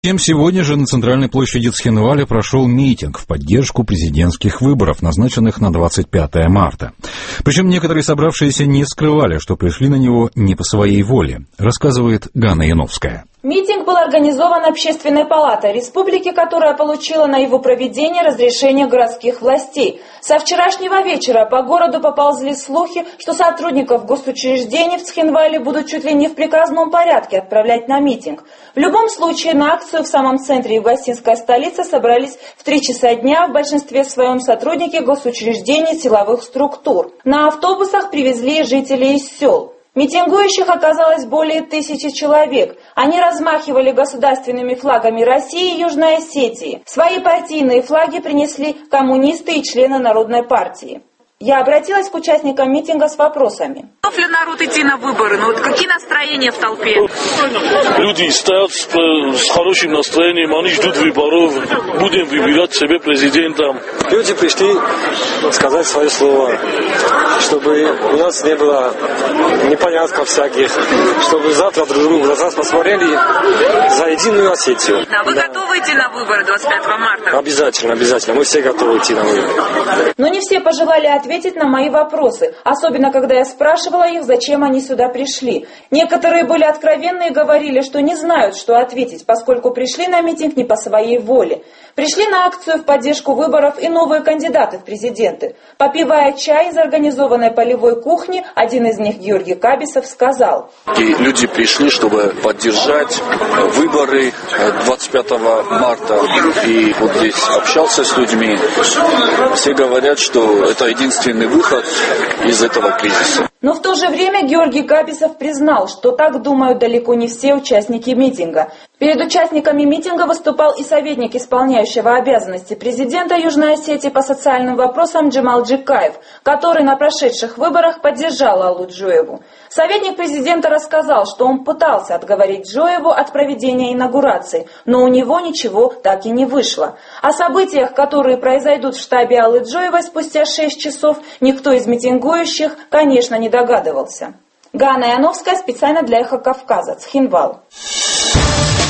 Сегодня же на центральной площади Цхинваля прошел митинг в поддержку президентских выборов, назначенных на 25 марта. Причем некоторые собравшиеся не скрывали, что пришли на него не по своей воле, рассказывает Ганна Яновская. Митинг был организован Общественной палатой республики, которая получила на его проведение разрешение городских властей. Со вчерашнего вечера по городу поползли слухи, что сотрудников госучреждений в Цхинвале будут чуть ли не в приказном порядке отправлять на митинг. В любом случае на акцию в самом центре югосинской столицы собрались в 3 часа дня в большинстве своем сотрудники госучреждений силовых структур. На автобусах привезли жителей из сел. Митингующих оказалось более 1000 человек. Они размахивали государственными флагами России и Южной Осетии. Свои партийные флаги принесли коммунисты и члены Народной партии. Я обратилась к участникам митинга с вопросами. Готов ли народ идти на выборы? Какие настроения в толпе? Люди стоят с хорошим настроением, они ждут выборов. Будем выбирать себе президента. Люди пришли сказать свое слово, чтобы у нас не было непонятков всяких, чтобы завтра друг другу в глаза посмотрели за единую Осетию. Вы готовы идти на выборы 25 марта? Обязательно. Мы все готовы идти на выборы. Но не все пожелали ответить на мои вопросы, особенно когда я спрашивала их, зачем они сюда пришли. Некоторые были откровенны и говорили, что не знают, что ответить, поскольку пришли на митинг не по своей воле. Пришли на акцию в поддержку выборов и новые кандидаты в президенты. Попивая чай из организованной полевой кухни, один из них, Георгий Кабисов, сказал: И люди пришли, чтобы поддержать выборы 25 марта. И вот здесь общался с людьми. Все говорят, что это единственный выход из этого кризиса. Но в то же время Георгий Кабисов признал, что так думают далеко не все участники митинга. Перед участниками митинга выступал и советник исполняющего обязанности президента Южной Осетии по социальным вопросам Джемал Джикаев, который на прошедших выборах поддержал Аллу Джоеву. Советник президента рассказал, что он пытался отговорить Джоеву от проведения инаугурации, но у него ничего так и не вышло. О событиях, которые произойдут в штабе Аллы Джоевой спустя 6 часов, никто из митингующих, конечно, не догадывался. Ганна Яновская специально для «Эхо Кавказа», Цхинвал.